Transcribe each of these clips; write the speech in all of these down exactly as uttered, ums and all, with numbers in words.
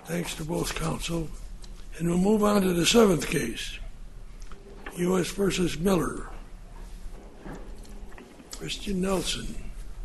Thanks to both counsel. And we'll move on to the seventh case, U S versus Miller. Christian Nelson.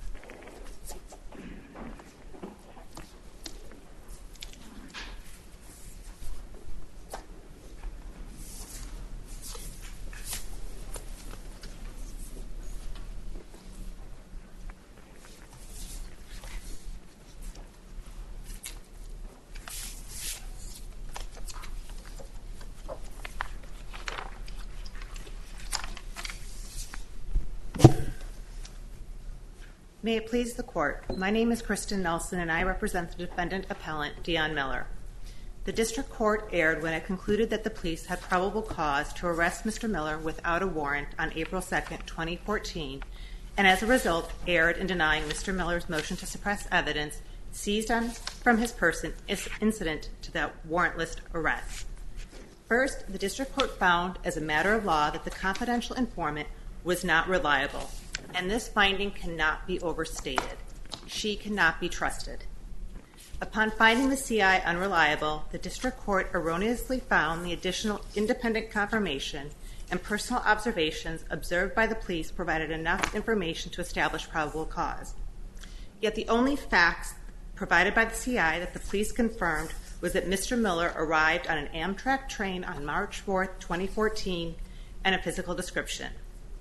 May it please the Court, my name is Kristen Nelson and I represent the defendant appellant Deon Miller. The District Court erred when it concluded that the police had probable cause to arrest Mister Miller without a warrant on April second, twenty fourteen, and as a result erred in denying Mister Miller's motion to suppress evidence seized on from his person incident to that warrantless arrest. First, the District Court found as a matter of law that the confidential informant was not reliable, and this finding cannot be overstated. She cannot be trusted. Upon finding the C I unreliable, the District Court erroneously found the additional independent confirmation and personal observations observed by the police provided enough information to establish probable cause. Yet the only facts provided by the C I that the police confirmed was that Mister Miller arrived on an Amtrak train on March fourth, twenty fourteen, and a physical description.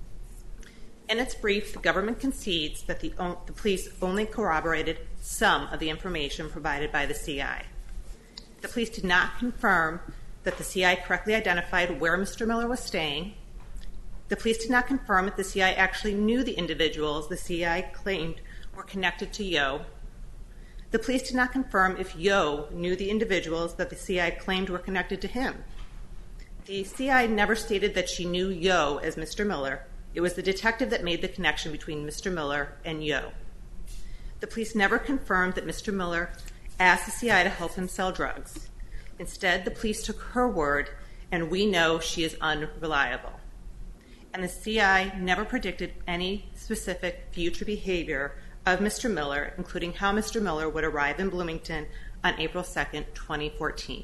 In its brief, the government concedes that the, the police only corroborated some of the information provided by the C I. The police did not confirm that the C I correctly identified where Mister Miller was staying. The police did not confirm that the C I actually knew the individuals the C I claimed were connected to Yo. The police did not confirm if Yo knew the individuals that the C I claimed were connected to him. The C I never stated that she knew Yo as Mister Miller. It was the detective that made the connection between Mister Miller and Yo. The police never confirmed that Mister Miller asked the C I to help him sell drugs. Instead, the police took her word, and we know she is unreliable. And the C I never predicted any specific future behavior of Mister Miller, including how Mister Miller would arrive in Bloomington on April second, twenty fourteen.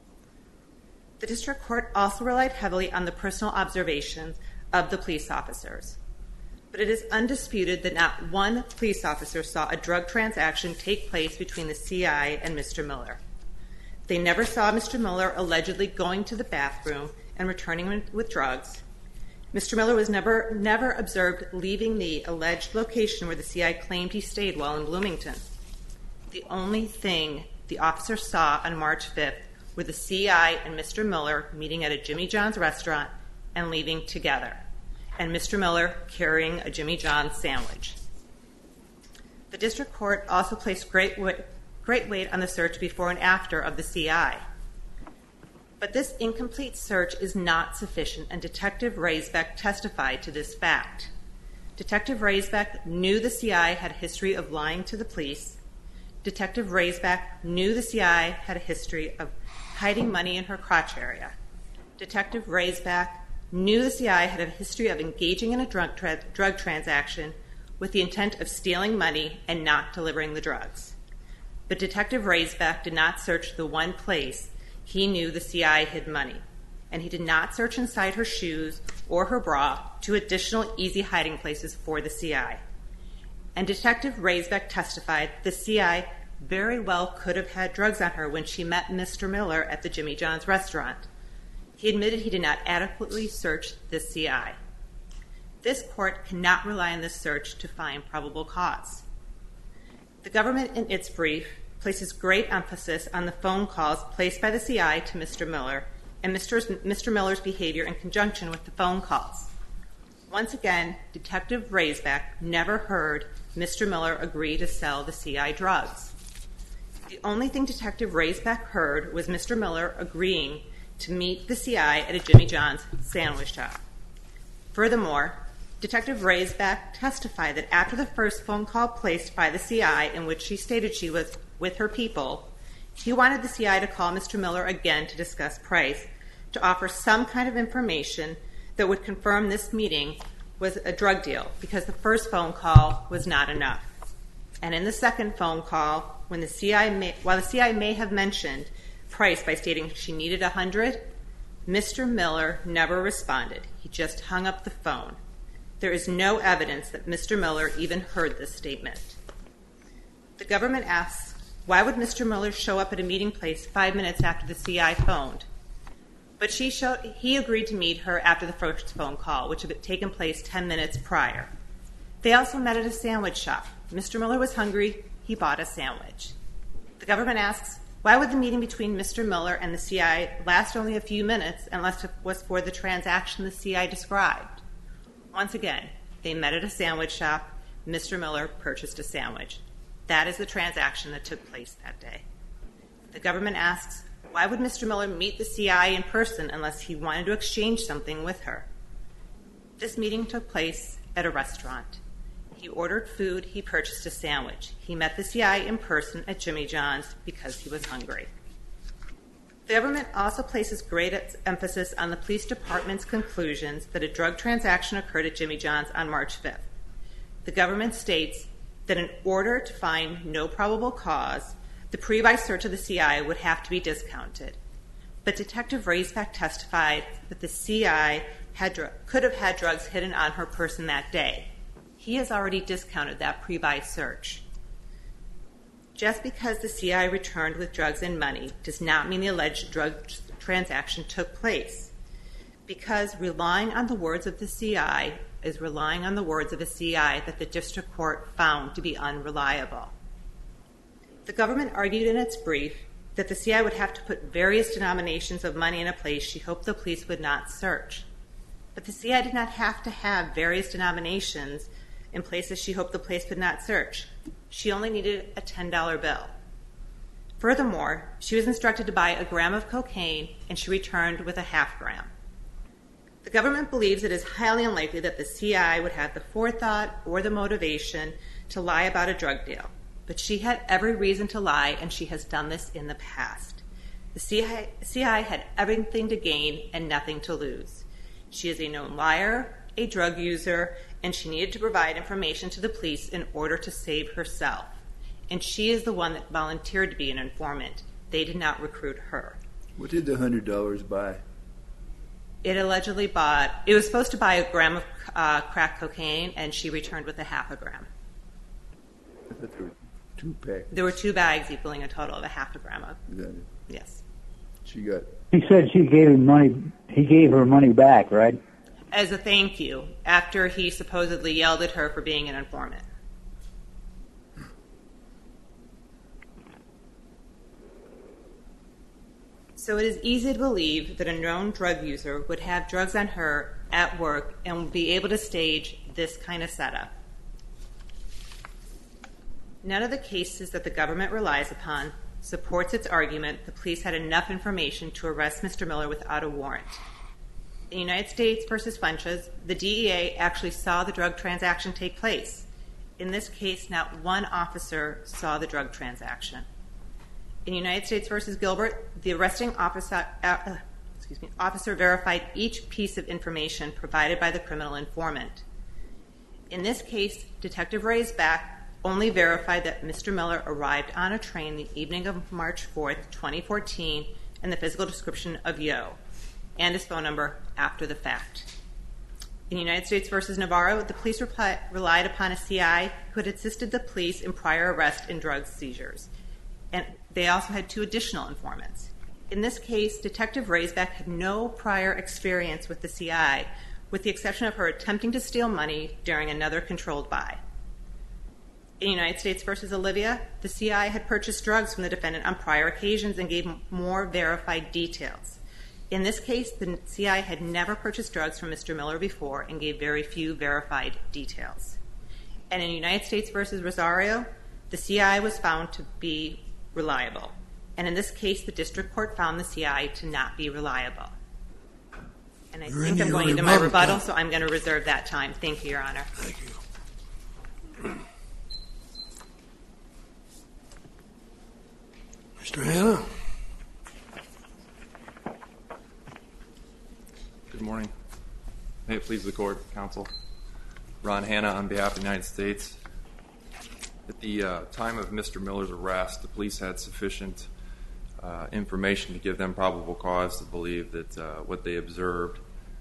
The District Court also relied heavily on the personal observations of the police officers. But it is undisputed that not one police officer saw a drug transaction take place between the C I and Mister Miller. They never saw Mister Miller allegedly going to the bathroom and returning with drugs. Mister Miller was never, never observed leaving the alleged location where the C I claimed he stayed while in Bloomington. The only thing the officer saw on March fifth were the C I and Mister Miller meeting at a Jimmy John's restaurant and leaving together, and Mister Miller carrying a Jimmy John's sandwich. The District Court also placed great weight, great weight on the search before and after of the C I. But this incomplete search is not sufficient, and Detective Raisbeck testified to this fact. Detective Raisbeck knew the C I had a history of lying to the police. Detective Raisbeck knew the C I had a history of hiding money in her crotch area. Detective Raisbeck knew the C I had a history of engaging in a drug, tra- drug transaction with the intent of stealing money and not delivering the drugs. But Detective Raisbeck did not search the one place he knew the C I hid money, and he did not search inside her shoes or her bra, two additional easy hiding places for the C I. And Detective Raisbeck testified the C I very well could have had drugs on her when she met Mister Miller at the Jimmy John's restaurant. He admitted he did not adequately search the C I. This court cannot rely on this search to find probable cause. The government, in its brief, places great emphasis on the phone calls placed by the C I to Mister Miller and Mister Mister Miller's behavior in conjunction with the phone calls. Once again, Detective Raisbeck never heard Mister Miller agree to sell the C I drugs. The only thing Detective Raisbeck heard was Mister Miller agreeing to meet the C I at a Jimmy John's sandwich shop. Furthermore, Detective Raisbeck testified that after the first phone call placed by the C I in which she stated she was with her people, he wanted the C I to call Mister Miller again to discuss price, to offer some kind of information that would confirm this meeting was a drug deal, because the first phone call was not enough. And in the second phone call, when the C I may, while the C I may have mentioned price by stating she needed one hundred, Mister Miller never responded. He just hung up the phone. There is no evidence that Mister Miller even heard this statement. The government asks, why would Mister Miller show up at a meeting place five minutes after the C I phoned? But she showed, he agreed to meet her after the first phone call, which had taken place ten minutes prior. They also met at a sandwich shop. Mister Miller was hungry. He bought a sandwich. The government asks, why would the meeting between Mister Miller and the C I last only a few minutes unless it was for the transaction the C I described? Once again, they met at a sandwich shop. Mister Miller purchased a sandwich. That is the transaction that took place that day. The government asks, why would Mister Miller meet the C I in person unless he wanted to exchange something with her? This meeting took place at a restaurant. He ordered food. He purchased a sandwich. He met the C I in person at Jimmy John's because he was hungry. The government also places great emphasis on the police department's conclusions that a drug transaction occurred at Jimmy John's on March fifth. The government states that in order to find no probable cause, the pre-buy search of the C I would have to be discounted. But Detective Raisback testified that the C I had dr- could have had drugs hidden on her person that day. He has already discounted that pre-buy search. Just because the C I returned with drugs and money does not mean the alleged drug transaction took place, because relying on the words of the C I is relying on the words of a C I that the district court found to be unreliable. The government argued in its brief that the C I would have to put various denominations of money in a place she hoped the police would not search. But the C I did not have to have various denominations in places she hoped the police would not search. She only needed a ten dollar bill. Furthermore, she was instructed to buy a gram of cocaine, and she returned with a half gram. The government believes it is highly unlikely that the C I would have the forethought or the motivation to lie about a drug deal. But she had every reason to lie, and she has done this in the past. The C I, C I had everything to gain and nothing to lose. She is a known liar, a drug user, and she needed to provide information to the police in order to save herself. And she is the one that volunteered to be an informant. They did not recruit her. What did the one hundred dollars buy? It allegedly bought, it was supposed to buy a gram of uh, crack cocaine, and she returned with a half a gram. I thought there were two packs. There were two bags equaling a total of a half a gram of. Is that it? Yes. She got. He said she gave him money. He gave her money back, right? As a thank you, after he supposedly yelled at her for being an informant. So it is easy to believe that a known drug user would have drugs on her at work and would be able to stage this kind of setup. None of the cases that the government relies upon supports its argument the police had enough information to arrest Mister Miller without a warrant. In United States versus Funches, the D E A actually saw the drug transaction take place. In this case, not one officer saw the drug transaction. In United States versus Gilbert, the arresting officer, uh, excuse me, officer verified each piece of information provided by the criminal informant. In this case, Detective Raisback only verified that Mister Miller arrived on a train the evening of March fourth, twenty fourteen, and the physical description of Yo, and his phone number after the fact. In United States versus Navarro, the police repli- relied upon a C I who had assisted the police in prior arrest and drug seizures. And they also had two additional informants. In this case, Detective Raisback had no prior experience with the C I, with the exception of her attempting to steal money during another controlled buy. In United States versus Olivia, the C I had purchased drugs from the defendant on prior occasions and gave more verified details. In this case, the C I had never purchased drugs from Mister Miller before and gave very few verified details. And in United States versus Rosario, the C I was found to be reliable. And in this case, the district court found the C I to not be reliable. And I You're think in I'm your going into my rebuttal rebuttal, time. so I'm going to reserve that time. Thank you, Your Honor. Thank you. Mister Hanna? Good morning. May it please the court, counsel. Ron Hanna on behalf of the United States. At the uh, time of Mister Miller's arrest, the police had sufficient uh, information to give them probable cause to believe that uh, what they observed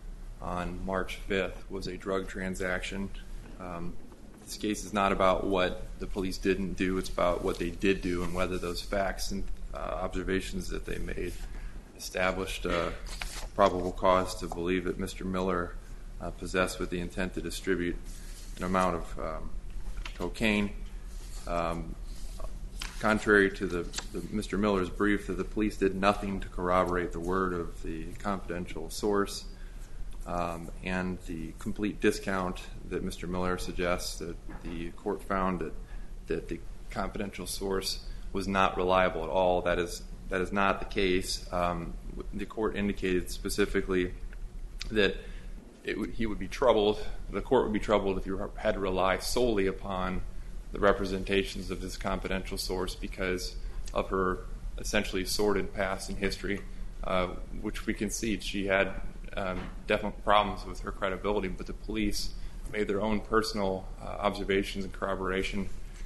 on March fifth was a drug transaction. Um, this case is not about what the police didn't do, it's about what they did do and whether those facts and uh, observations that they made established uh, probable cause to believe that Mister Miller uh, possessed with the intent to distribute an amount of um, cocaine. Um, contrary to the, the Mister Miller's brief, that the police did nothing to corroborate the word of the confidential source, um, and the complete discount that Mister Miller suggests, that the court found that, that the confidential source was not reliable at all. That is that is not the case. Um, the court indicated specifically that it would, he would be troubled, the court would be troubled if you had to rely solely upon the representations of this confidential source because of her essentially sordid past and history, uh, which we concede she had um, definite problems with her credibility, but the police made their own personal uh, observations and corroboration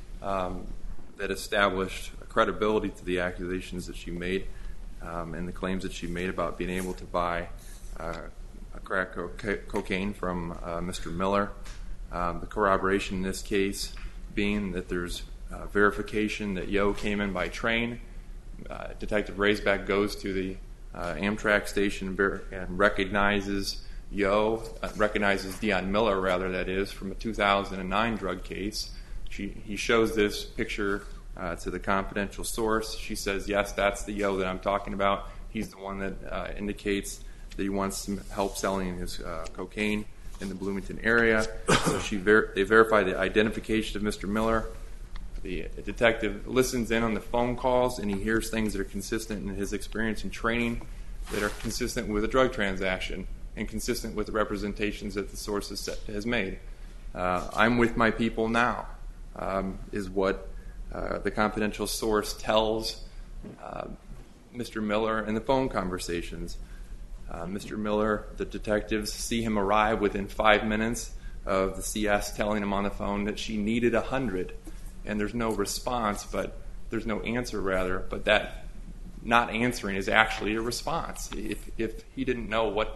um, that established credibility to the accusations that she made um, and the claims that she made about being able to buy uh, a crack co- cocaine from uh, Mister Miller. Um, the corroboration in this case being that there's uh, verification that Yo came in by train. Uh, Detective Raisback goes to the uh, Amtrak station and recognizes Yo, uh, recognizes Dion Miller, rather, that is, from a two thousand nine drug case. She, he shows this picture uh, to the confidential source. She says, yes, that's the Yo that I'm talking about. He's the one that uh, indicates that he wants some help selling his uh, cocaine in the Bloomington area. So she ver- they verify the identification of Mister Miller. The detective listens in on the phone calls, and he hears things that are consistent in his experience and training that are consistent with a drug transaction and consistent with the representations that the source has, set, has made. Uh, I'm with my people now, um, is what uh, the confidential source tells uh, Mister Miller in the phone conversations. Uh, Mister Miller, the detectives see him arrive within five minutes of the C S telling him on the phone that she needed a hundred, and there's no response, but there's no answer rather, but that not answering is actually a response. If, if he didn't know what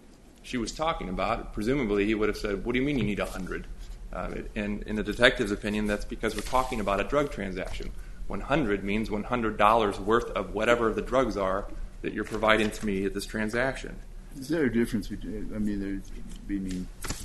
she was talking about, presumably he would have said, what do you mean you need a hundred? Uh, and in the detective's opinion, that's because we're talking about a drug transaction. one hundred means one hundred dollars worth of whatever the drugs are that you're providing to me at this transaction. Is there a difference between, I mean, there's between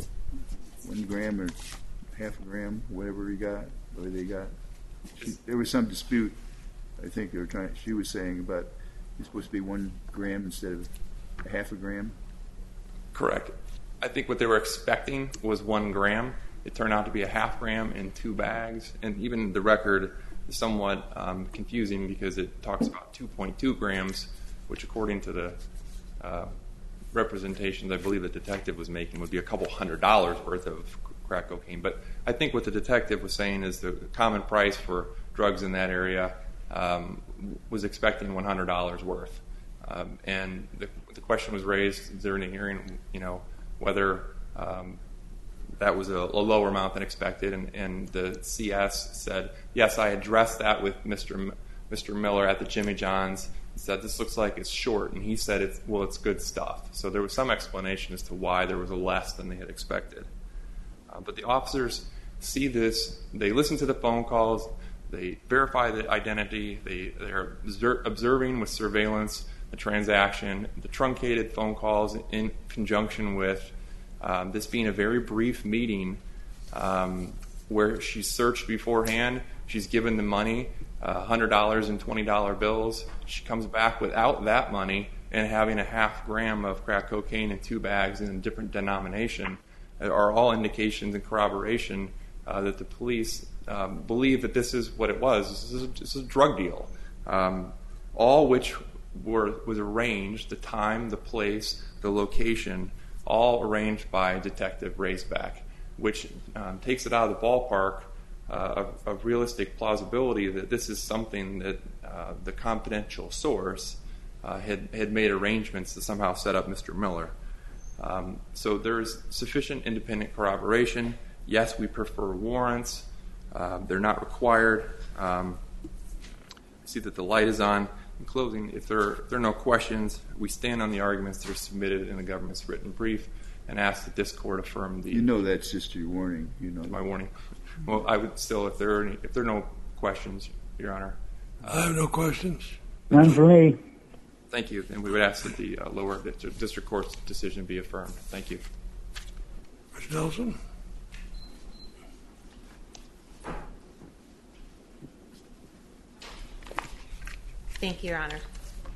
one gram or half a gram, whatever he got, or they got? She, there was some dispute, I think they were trying, she was saying about it's supposed to be one gram instead of a half a gram? Correct. I think what they were expecting was one gram. It turned out to be a half gram in two bags, and even the record is somewhat um, confusing because it talks about two point two grams, which according to the uh, representations I believe the detective was making would be a couple hundred dollars worth of crack cocaine. But I think what the detective was saying is the common price for drugs in that area um, was expecting one hundred dollars worth. Um, and the, the question was raised during the hearing, you know, whether um, that was a, a lower amount than expected, and, and the C S said, yes, I addressed that with Mister M- Mister Miller at the Jimmy John's. He said, this looks like it's short, and he said, it's, well, it's good stuff. So there was some explanation as to why there was a less than they had expected. Uh, but the officers see this, they listen to the phone calls, they verify the identity, they, they're obser- observing with surveillance the transaction, the truncated phone calls in conjunction with um, this being a very brief meeting um, where she's searched beforehand, she's given the money, Uh, one hundred dollars and twenty dollar bills. She comes back without that money and having a half gram of crack cocaine in two bags in a different denomination are all indications and corroboration uh, that the police um, believe that this is what it was. This is a, this is a drug deal, um, all which were was arranged, the time, the place, the location, all arranged by Detective Raisback, which um, takes it out of the ballpark Uh, of, of realistic plausibility that this is something that uh, the confidential source uh, had, had made arrangements to somehow set up Mister Miller. Um, so there is sufficient independent corroboration. Yes, we prefer warrants. Uh, they're not required. Um, I see that the light is on. In closing, if there, are, if there are no questions, we stand on the arguments that are submitted in the government's written brief and ask that this court affirm the... You know that's just your warning. You know my warning. Well, I would still, if there are any, if there are no questions, Your Honor. I have no questions. None for me. Thank you, and we would ask that the uh, lower district, district court's decision be affirmed. Thank you. Miz Nelson? Thank you, Your Honor.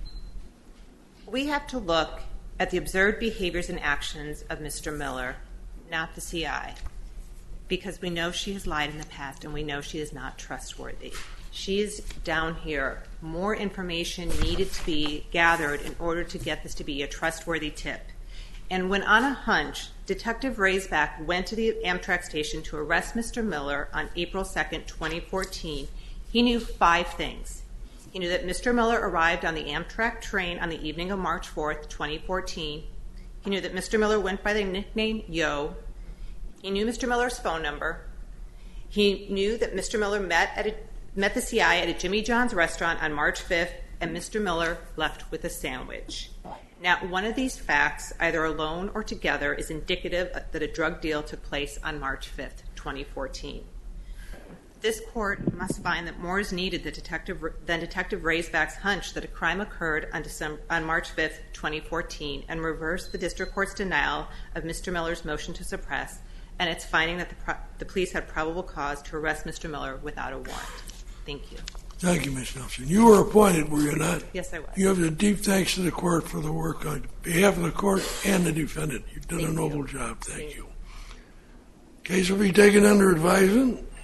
We have to look at the observed behaviors and actions of Mister Miller, not the C I, because we know she has lied in the past and we know she is not trustworthy. She is down here. More information needed to be gathered in order to get this to be a trustworthy tip. And when on a hunch, Detective Raisback went to the Amtrak station to arrest Mister Miller on April second, twenty fourteen, he knew five things. He knew that Mister Miller arrived on the Amtrak train on the evening of March fourth, twenty fourteen. He knew that Mister Miller went by the nickname Yo. He knew Mister Miller's phone number. He knew that Mister Miller met at a, met the C I at a Jimmy John's restaurant on March fifth, and Mister Miller left with a sandwich. Now, one of these facts, either alone or together, is indicative that a drug deal took place on March fifth, twenty fourteen. This court must find that more is needed than Detective, than Detective Raisback's hunch that a crime occurred on, December, on March fifth, twenty fourteen, and reverse the district court's denial of Mister Miller's motion to suppress and its finding that the, pro- the police had probable cause to arrest Mister Miller without a warrant. Thank you. Thank you, Miz Nelson. You were appointed, were you not? Yes, I was. You have a deep thanks to the court for the work on behalf of the court and the defendant. You've done Thank a noble you. job. Thank Thank you. Case will be taken under advisement.